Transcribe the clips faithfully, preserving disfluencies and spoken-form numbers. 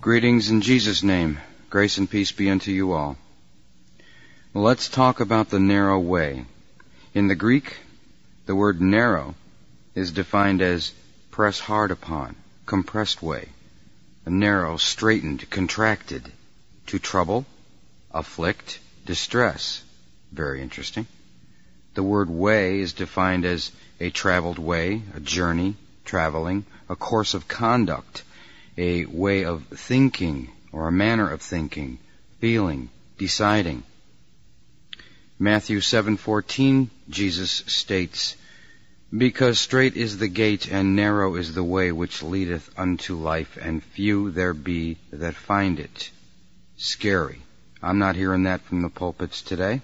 Greetings in Jesus' name. Grace and peace be unto you all. Well, let's talk about the narrow way. In the Greek, the word narrow is defined as press hard upon, compressed way. A narrow, straightened, contracted, to trouble, afflict, distress. Very interesting. The word way is defined as a traveled way, a journey, traveling, a course of conduct, a way of thinking or a manner of thinking, feeling, deciding. Matthew seven fourteen, Jesus states, "Because strait is the gate and narrow is the way which leadeth unto life, and few there be that find it." Scary. I'm not hearing that from the pulpits today.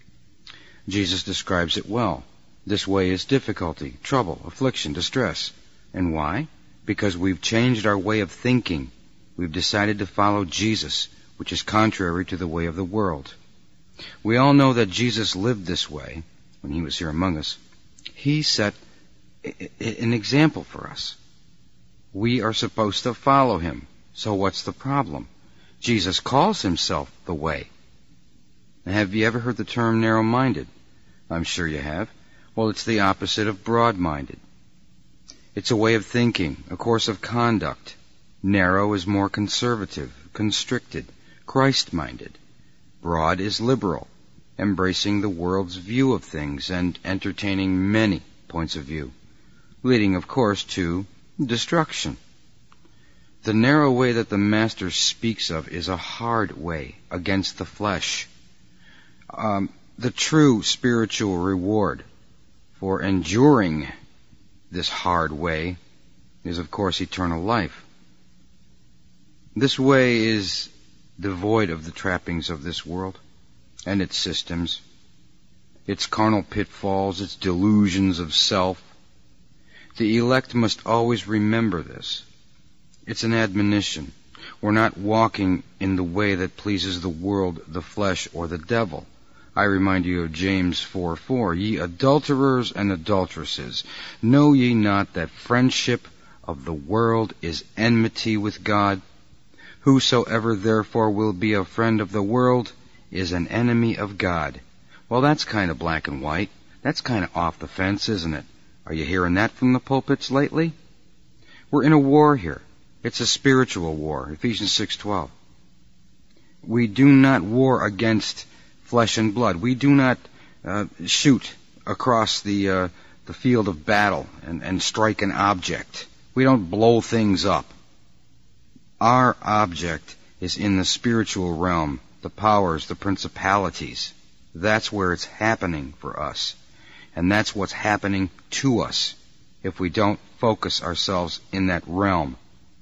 Jesus describes it well. This way is difficulty, trouble, affliction, distress. And why? Because we've changed our way of thinking. We've decided to follow Jesus, which is contrary to the way of the world. We all know that Jesus lived this way when he was here among us. He set an example for us. We are supposed to follow him. So what's the problem? Jesus calls himself the way. Now, have you ever heard the term narrow-minded? I'm sure you have. Well, it's the opposite of broad-minded. It's a way of thinking, a course of conduct. Narrow is more conservative, constricted, Christ-minded. Broad is liberal, embracing the world's view of things and entertaining many points of view, leading, of course, to destruction. The narrow way that the Master speaks of is a hard way against the flesh. Um, the true spiritual reward for enduring this hard way is, of course, eternal life. This way is devoid of the trappings of this world and its systems, its carnal pitfalls, its delusions of self. The elect must always remember this. It's an admonition. We're not walking in the way that pleases the world, the flesh, or the devil. I remind you of James four four, "Ye adulterers and adulteresses, know ye not that friendship of the world is enmity with God? Whosoever therefore will be a friend of the world is an enemy of God." Well, that's kind of black and white. That's kind of off the fence, isn't it? Are you hearing that from the pulpits lately? We're in a war here. It's a spiritual war, Ephesians six twelve. We do not war against flesh and blood. We do not uh, shoot across the uh, the field of battle and, and strike an object. We don't blow things up. Our object is in the spiritual realm, the powers, the principalities. That's where it's happening for us. And that's what's happening to us if we don't focus ourselves in that realm.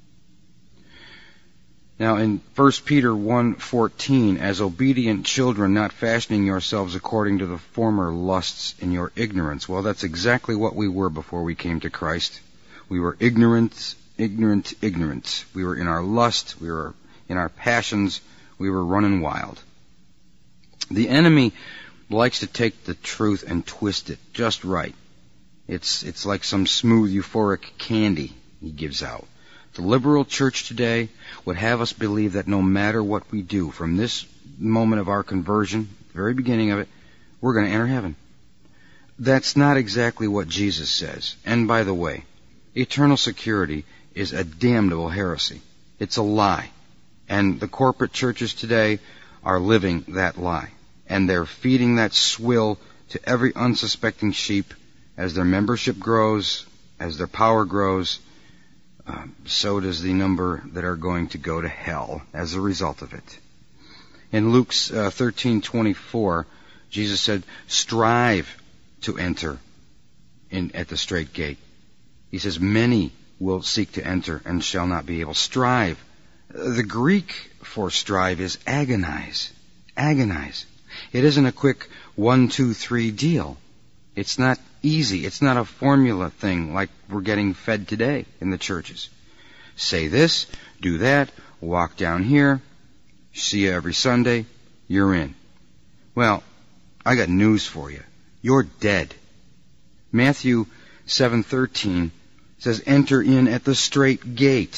Now, in First Peter one fourteen, "As obedient children, not fashioning yourselves according to the former lusts in your ignorance." Well, that's exactly what we were before we came to Christ. We were ignorant, ignorant, ignorant. We were in our lust. We were in our passions. We were running wild. The enemy likes to take the truth and twist it just right. It's, it's like some smooth, euphoric candy he gives out. The liberal church today would have us believe that no matter what we do from this moment of our conversion, the very beginning of it, we're going to enter heaven. That's not exactly what Jesus says. And by the way, eternal security is a damnable heresy. It's a lie. And the corporate churches today are living that lie. And they're feeding that swill to every unsuspecting sheep as their membership grows, as their power grows. Uh, so does the number that are going to go to hell as a result of it. In Luke uh, thirteen twenty-four, Jesus said, "Strive to enter in at the strait gate." He says, "Many will seek to enter and shall not be able." Strive. The Greek for strive is agonize. Agonize. It isn't a quick one, two, three deal. It's not easy. It's not a formula thing like we're getting fed today in the churches. Say this, do that, walk down here, see you every Sunday, you're in. Well, I got news for you. You're dead. Matthew seven thirteen says, "Enter in at the strait gate,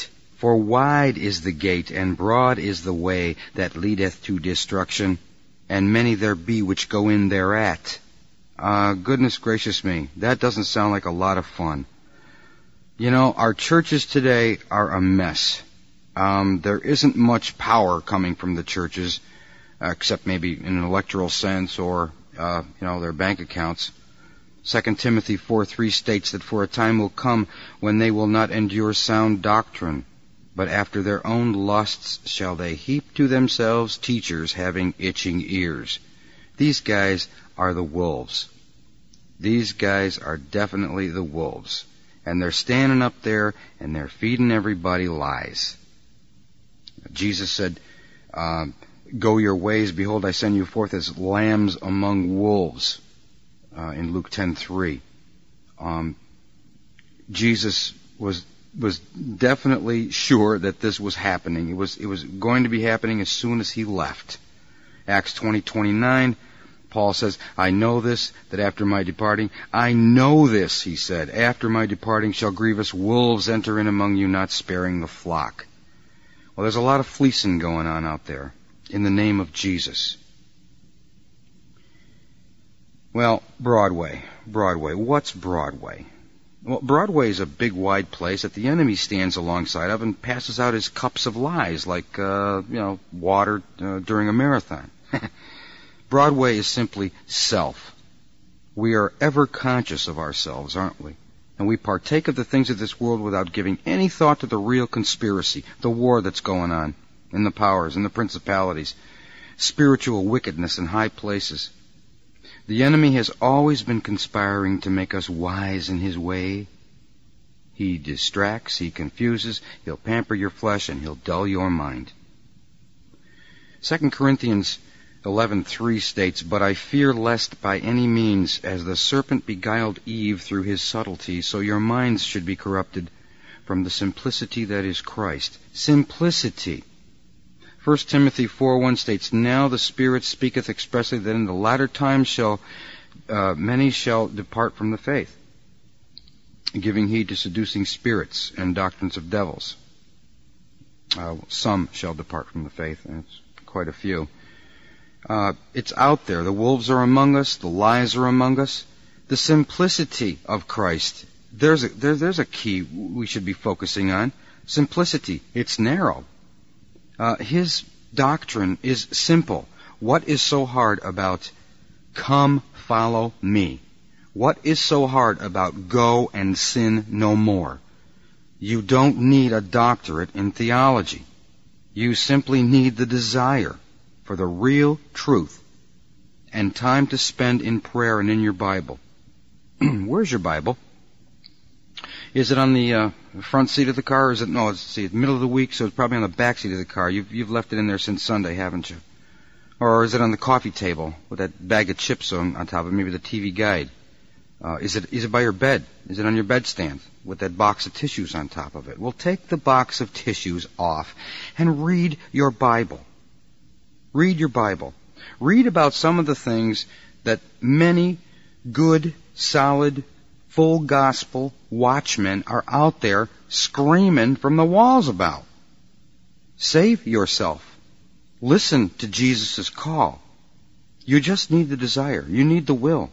For wide is the gate, and broad is the way that leadeth to destruction, and many there be which go in thereat. Uh, goodness gracious me, that doesn't sound like a lot of fun. You know, our churches today are a mess. Um, there isn't much power coming from the churches, uh, except maybe in an electoral sense or, uh, you know, their bank accounts. Second Timothy four three states that for a time will come when they will not endure sound doctrine, but after their own lusts shall they heap to themselves teachers having itching ears. These guys are the wolves. These guys are definitely the wolves. And they're standing up there and they're feeding everybody lies. Jesus said, uh, go your ways, behold, I send you forth as lambs among wolves, uh, in Luke ten three. Um, Jesus was was definitely sure that this was happening. It was it was going to be happening as soon as he left. Acts twenty twenty-nine, Paul says, I know this, that after my departing, I know this, he said, after my departing shall grievous wolves enter in among you, not sparing the flock. Well, there's a lot of fleecing going on out there in the name of Jesus. Well, Broadway. Broadway. What's Broadway? Well, Broadway is a big, wide place that the enemy stands alongside of and passes out his cups of lies like, uh, you know, water uh, during a marathon. Broadway is simply self. We are ever conscious of ourselves, aren't we? And we partake of the things of this world without giving any thought to the real conspiracy, the war that's going on, and the powers and the principalities, spiritual wickedness in high places. The enemy has always been conspiring to make us wise in his way. He distracts, he confuses, he'll pamper your flesh, and he'll dull your mind. Second Corinthians eleven three states, But I fear lest by any means, as the serpent beguiled Eve through his subtlety, so your minds should be corrupted from the simplicity that is Christ. Simplicity. First Timothy four one states, Now the Spirit speaketh expressly that in the latter times shall uh, many shall depart from the faith, giving heed to seducing spirits and doctrines of devils. Uh, some shall depart from the faith, and it's quite a few. Uh, it's out there. The wolves are among us. The lies are among us. The simplicity of Christ. There's a, there, there's a key we should be focusing on. Simplicity. It's narrow. Uh, his doctrine is simple. What is so hard about come follow me? What is so hard about go and sin no more? You don't need a doctorate in theology. You simply need the desire for the real truth and time to spend in prayer and in your Bible. Where's your Bible? Is it on the uh, front seat of the car, or is it, no, it's see, middle of the week, so it's probably on the back seat of the car. You've, you've left it in there since Sunday, haven't you? Or is it on the coffee table with that bag of chips on, on top of it, maybe the T V guide? Uh, is it is it by your bed? Is it on your bedstand with that box of tissues on top of it? Well, take the box of tissues off and read your Bible. Read your Bible. Read about some of the things that many good, solid, full gospel watchmen are out there screaming from the walls about. Save yourself. Listen to Jesus' call. You just need the desire. You need the will.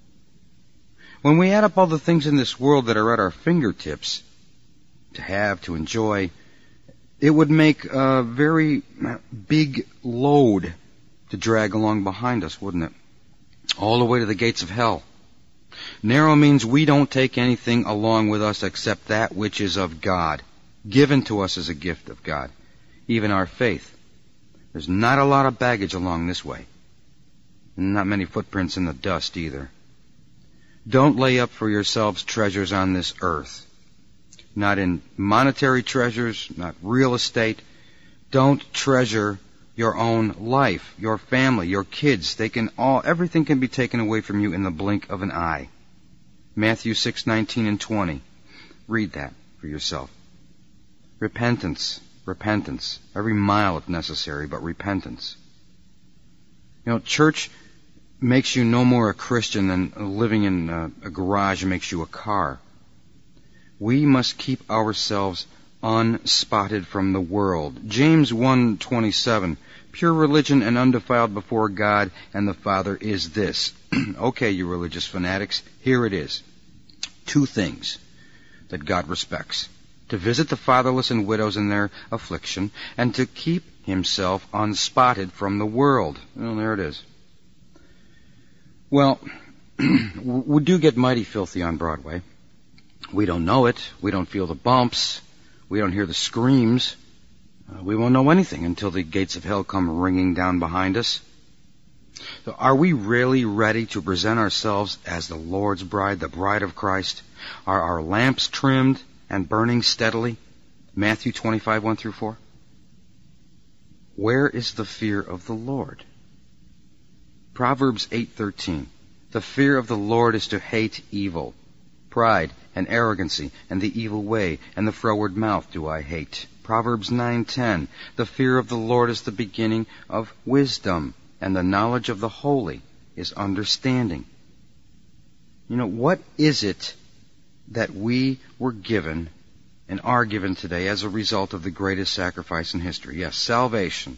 When we add up all the things in this world that are at our fingertips, to have, to enjoy, it would make a very big load to drag along behind us, wouldn't it? All the way to the gates of hell. Narrow means we don't take anything along with us except that which is of God, given to us as a gift of God, even our faith. There's not a lot of baggage along this way. Not many footprints in the dust either. Don't lay up for yourselves treasures on this earth. Not in monetary treasures, not real estate. Don't treasure your own life, your family, your kids. They can all, everything can be taken away from you in the blink of an eye. Matthew six nineteen and twenty. Read that for yourself. Repentance, repentance. Every mile if necessary, but repentance. You know, church makes you no more a Christian than living in a, a garage makes you a car. We must keep ourselves unspotted from the world. James one twenty-seven, pure religion and undefiled before God and the Father is this. Okay, you religious fanatics, here it is. Two things that God respects: to visit the fatherless and widows in their affliction, and to keep himself unspotted from the world. Well, there it is. Well, we do get mighty filthy on Broadway. We don't know it. We don't feel the bumps. We don't hear the screams. Uh, we won't know anything until the gates of hell come ringing down behind us. So are we really ready to present ourselves as the Lord's bride, the bride of Christ? Are our lamps trimmed and burning steadily? Matthew twenty-five, one through four. Where is the fear of the Lord? Proverbs eight thirteen. The fear of the Lord is to hate evil. Pride and arrogancy and the evil way and the froward mouth do I hate. Proverbs nine ten. The fear of the Lord is the beginning of wisdom, and the knowledge of the holy is understanding. You know, what is it that we were given and are given today as a result of the greatest sacrifice in history? Yes, salvation.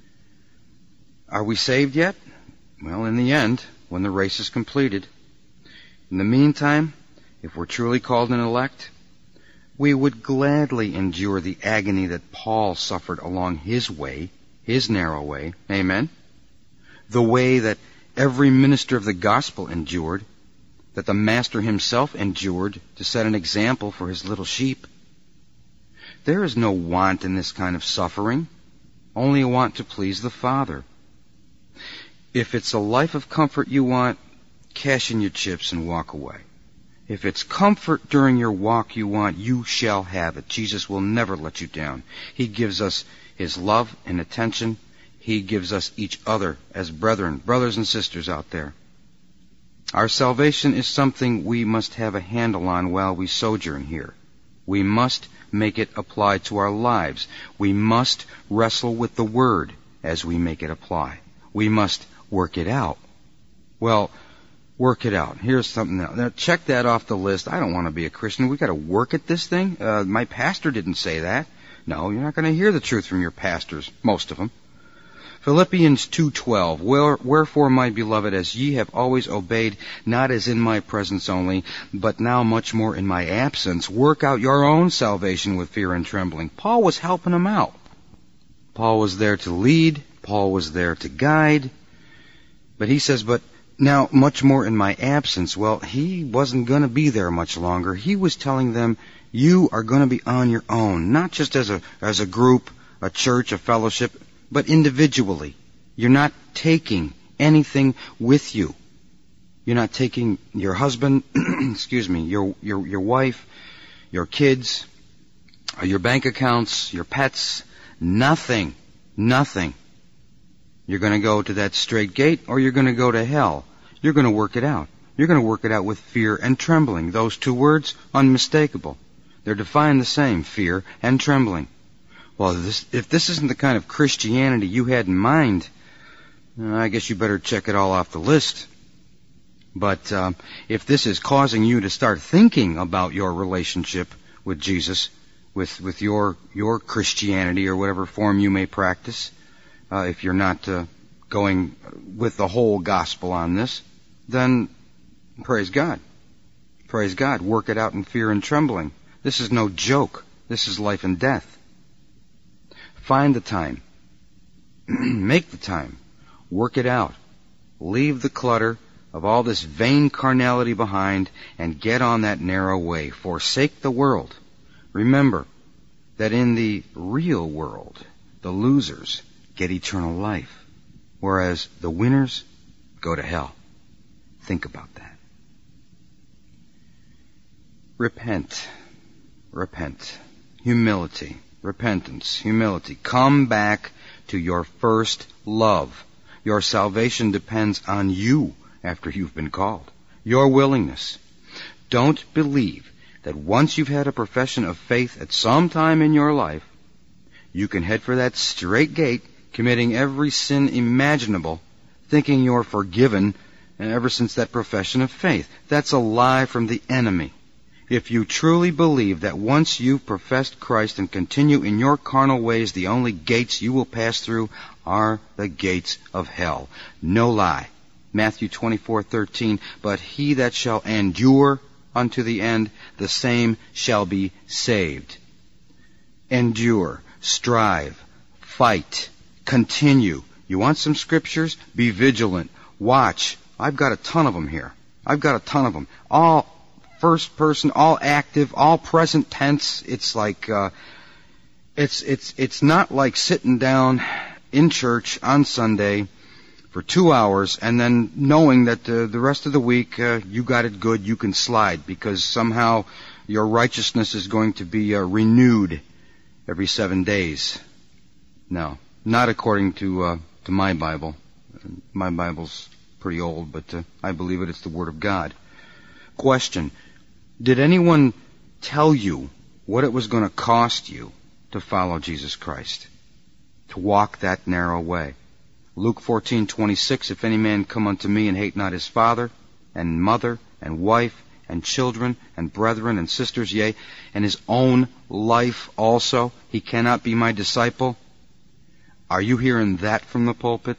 Are we saved yet? Well, in the end, when the race is completed. In the meantime, if we're truly called and elect, we would gladly endure the agony that Paul suffered along his way, his narrow way. Amen? The way that every minister of the gospel endured, that the Master himself endured to set an example for his little sheep. There is no want in this kind of suffering, only a want to please the Father. If it's a life of comfort you want, cash in your chips and walk away. If it's comfort during your walk you want, you shall have it. Jesus will never let you down. He gives us his love and attention. He gives us each other as brethren, brothers and sisters out there. Our salvation is something we must have a handle on while we sojourn here. We must make it apply to our lives. We must wrestle with the Word as we make it apply. We must work it out. Well, work it out. Here's something else. Now, check that off the list. I don't want to be a Christian. We've got to work at this thing. Uh, my pastor didn't say that. No, you're not going to hear the truth from your pastors, most of them. Philippians two twelve, Wherefore, my beloved, as ye have always obeyed, not as in my presence only, but now much more in my absence, work out your own salvation with fear and trembling. Paul was helping them out. Paul was there to lead. Paul was there to guide. But he says, but now much more in my absence. Well, he wasn't going to be there much longer. He was telling them, you are going to be on your own, not just as a as a group, a church, a fellowship, but individually. You're not taking anything with you. You're not taking your husband, excuse me, your your your wife, your kids, your bank accounts, your pets, nothing, nothing. You're going to go to that straight gate, or you're going to go to hell. You're going to work it out. You're going to work it out with fear and trembling. Those two words, unmistakable. They're defined the same, fear and trembling. Well, this, if this isn't the kind of Christianity you had in mind, I guess you better check it all off the list. But um, if this is causing you to start thinking about your relationship with Jesus, with with your your Christianity or whatever form you may practice, uh, if you're not uh, going with the whole gospel on this, then praise God. Praise God. Work it out in fear and trembling. This is no joke. This is life and death. Find the time. Make the time. Work it out. Leave the clutter of all this vain carnality behind and get on that narrow way. Forsake the world. Remember that in the real world, the losers get eternal life, whereas the winners go to hell. Think about that. Repent. Repent. Humility. Repentance, humility. Come back to your first love. Your salvation depends on you after you've been called. Your willingness. Don't believe that once you've had a profession of faith at some time in your life, you can head for that straight gate, committing every sin imaginable, thinking you're forgiven ever since that profession of faith. That's a lie from the enemy. If you truly believe that once you've professed Christ and continue in your carnal ways, the only gates you will pass through are the gates of hell. No lie. Matthew twenty-four thirteen, but he that shall endure unto the end, the same shall be saved. Endure, strive, fight, continue. You want some scriptures? Be vigilant. Watch. I've got a ton of them here. I've got a ton of them. All first person, all active, all present tense. It's like, uh, it's, it's, it's not like sitting down in church on Sunday for two hours and then knowing that uh, the rest of the week uh, you got it good, you can slide because somehow your righteousness is going to be uh, renewed every seven days. No, not according to uh, to my Bible. My Bible's pretty old, but uh, I believe it. It's the Word of God. Question: did anyone tell you what it was going to cost you to follow Jesus Christ, to walk that narrow way? Luke fourteen twenty-six, if any man come unto me and hate not his father and mother and wife and children and brethren and sisters, yea, and his own life also, he cannot be my disciple. Are you hearing that from the pulpit?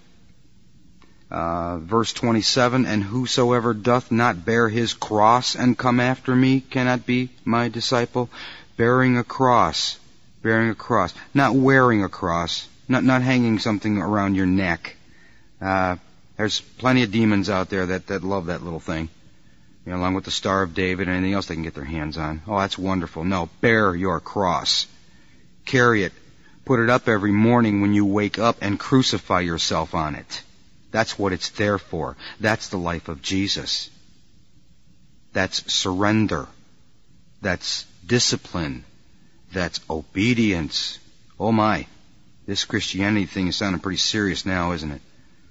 Uh, verse twenty-seven, and whosoever doth not bear his cross and come after me cannot be my disciple. Bearing a cross, bearing a cross, not wearing a cross, not not hanging something around your neck. Uh, there's plenty of demons out there that, that love that little thing, you know, along with the Star of David and anything else they can get their hands on. Oh, that's wonderful. No, bear your cross. Carry it. Put it up every morning when you wake up and crucify yourself on it. That's what it's there for. That's the life of Jesus. That's surrender. That's discipline. That's obedience. Oh my. This Christianity thing is sounding pretty serious now, isn't it?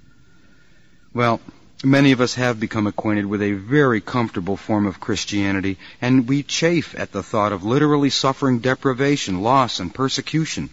Well, many of us have become acquainted with a very comfortable form of Christianity, and we chafe at the thought of literally suffering deprivation, loss, and persecution.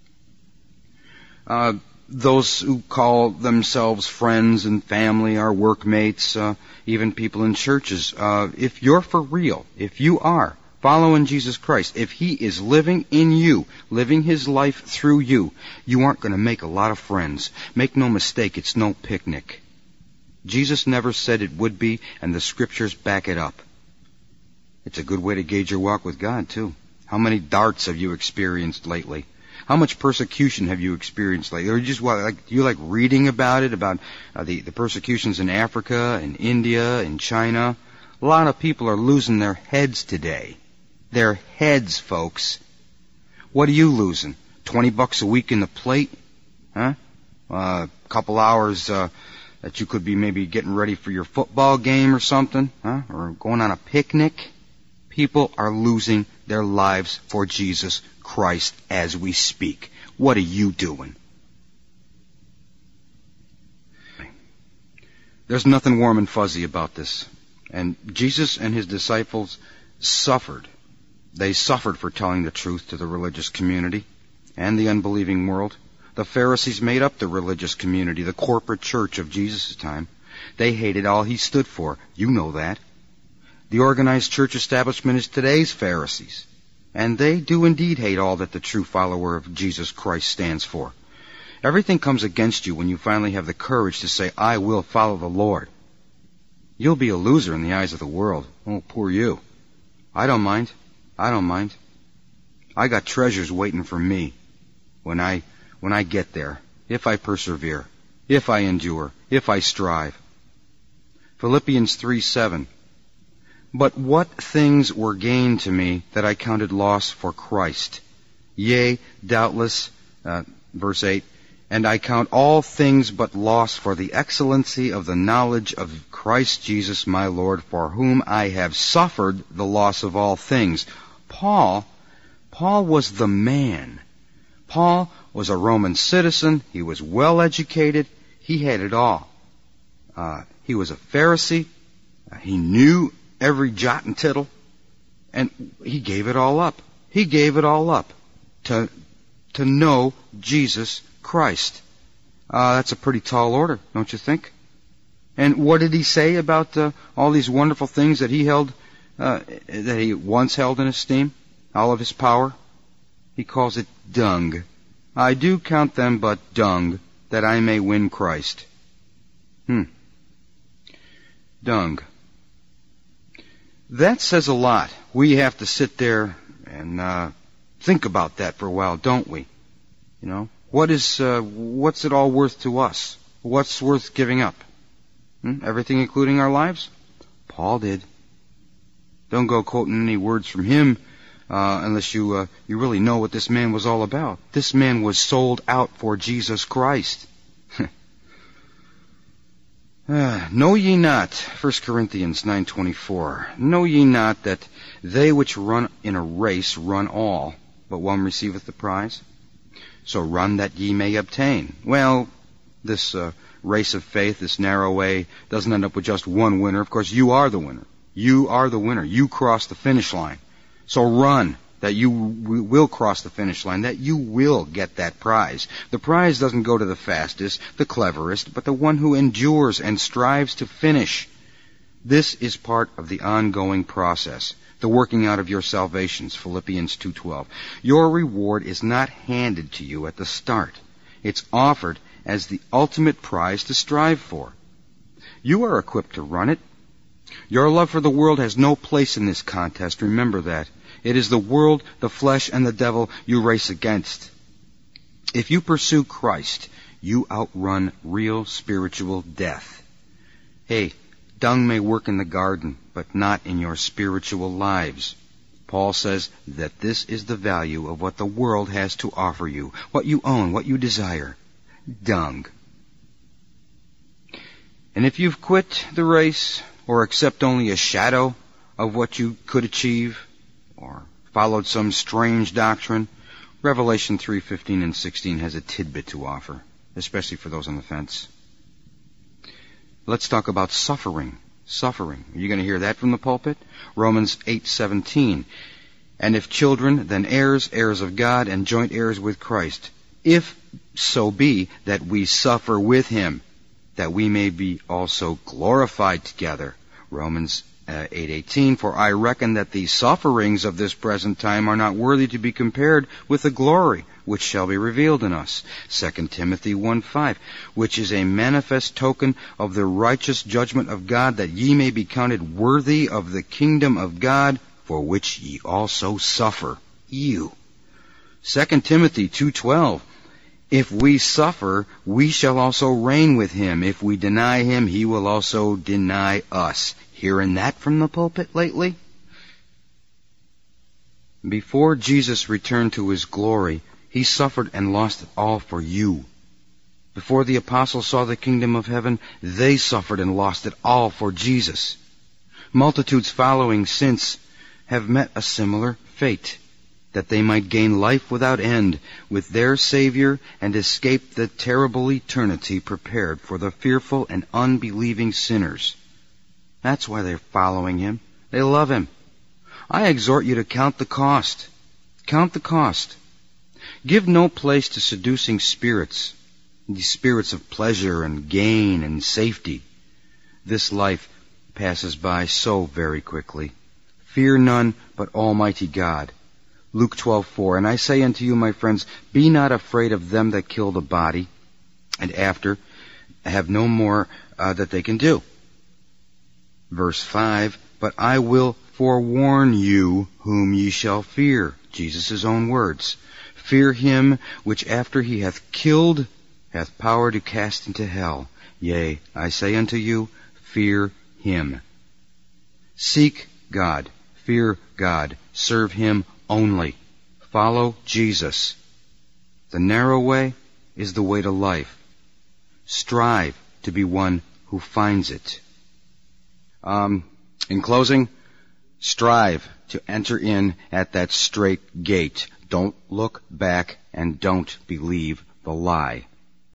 Uh, those who call themselves friends and family, our workmates, uh, even people in churches, uh, if you're for real, if you are following Jesus Christ, if He is living in you, living His life through you, you aren't going to make a lot of friends. Make no mistake, it's no picnic. Jesus never said it would be, and the Scriptures back it up. It's a good way to gauge your walk with God, too. How many darts have you experienced lately? How much persecution have you experienced lately? Or you just like, do you like reading about it, about uh, the, the persecutions in Africa, in India, in China? A lot of people are losing their heads today. Their heads, folks. What are you losing? Twenty bucks a week in the plate? Huh? Uh, a couple hours uh, that you could be maybe getting ready for your football game or something? Huh? Or going on a picnic? People are losing their lives for Jesus Christ as we speak. What are you doing? There's nothing warm and fuzzy about this. And Jesus and His disciples suffered. They suffered for telling the truth to the religious community and the unbelieving world. The Pharisees made up the religious community, the corporate church of Jesus' time. They hated all He stood for. You know that. The organized church establishment is today's Pharisees. And they do indeed hate all that the true follower of Jesus Christ stands for. Everything comes against you when you finally have the courage to say, I will follow the Lord. You'll be a loser in the eyes of the world. Oh, poor you. I don't mind. I don't mind. I got treasures waiting for me when I when I get there, if I persevere, if I endure, if I strive. Philippians three seven. But what things were gain to me that I counted loss for Christ? Yea, doubtless, uh, verse eight, and I count all things but loss for the excellency of the knowledge of Christ Jesus my Lord, for whom I have suffered the loss of all things. Paul, Paul was the man. Paul was a Roman citizen. He was well educated. He had it all. Uh, he was a Pharisee. Uh, he knew every jot and tittle. And he gave it all up. He gave it all up to, to know Jesus Christ. Uh, that's a pretty tall order, don't you think? And what did he say about uh, all these wonderful things that he held uh, that he once held in esteem, all of his power? He calls it dung. I do count them but dung, that I may win Christ. Hmm. Dung. That says a lot. We have to sit there and uh, think about that for a while, don't we? You know, what is uh, what's it all worth to us? What's worth giving up? Hmm? Everything, including our lives? Paul did. Don't go quoting any words from him uh, unless you uh, you really know what this man was all about. This man was sold out for Jesus Christ. Uh, know ye not, First Corinthians nine twenty-four, know ye not that they which run in a race run all, but one receiveth the prize? So run that ye may obtain. Well, this uh, race of faith, this narrow way, doesn't end up with just one winner. Of course, you are the winner. You are the winner. You cross the finish line. So run that you w- will cross the finish line, that you will get that prize. The prize doesn't go to the fastest, the cleverest, but the one who endures and strives to finish. This is part of the ongoing process, the working out of your salvations, Philippians two twelve. Your reward is not handed to you at the start. It's offered as the ultimate prize to strive for. You are equipped to run it. Your love for the world has no place in this contest. Remember that. It is the world, the flesh, and the devil you race against. If you pursue Christ, you outrun real spiritual death. Hey, dung may work in the garden, but not in your spiritual lives. Paul says that this is the value of what the world has to offer you, what you own, what you desire. Dung. And if you've quit the race, or accept only a shadow of what you could achieve, or followed some strange doctrine, Revelation three fifteen and sixteen has a tidbit to offer, especially for those on the fence. Let's talk about suffering. Suffering. Are you going to hear that from the pulpit? Romans eight seventeen. And if children, then heirs, heirs of God, and joint heirs with Christ, if so be that we suffer with him, that we may be also glorified together. Romans uh, eight eighteen. For I reckon that the sufferings of this present time are not worthy to be compared with the glory which shall be revealed in us. Second Timothy one five. Which is a manifest token of the righteous judgment of God, that ye may be counted worthy of the kingdom of God, for which ye also suffer. You. Second Timothy two twelve. If we suffer, we shall also reign with him. If we deny him, he will also deny us. Hearing that from the pulpit lately? Before Jesus returned to his glory, he suffered and lost it all for you. Before the apostles saw the kingdom of heaven, they suffered and lost it all for Jesus. Multitudes following since have met a similar fate, that they might gain life without end with their Savior and escape the terrible eternity prepared for the fearful and unbelieving sinners. That's why they're following him. They love him. I exhort you to count the cost. Count the cost. Give no place to seducing spirits, these spirits of pleasure and gain and safety. This life passes by so very quickly. Fear none but Almighty God. Luke twelve four. And I say unto you, my friends, be not afraid of them that kill the body, and after have no more uh, that they can do. Verse five. But I will forewarn you whom ye shall fear. Jesus' own words. Fear him which after he hath killed hath power to cast into hell. Yea, I say unto you, fear him. Seek God. Fear God. Serve him only. Follow Jesus. The narrow way is the way to life. Strive to be one who finds it. Um, in closing, strive to enter in at that straight gate. Don't look back and don't believe the lie.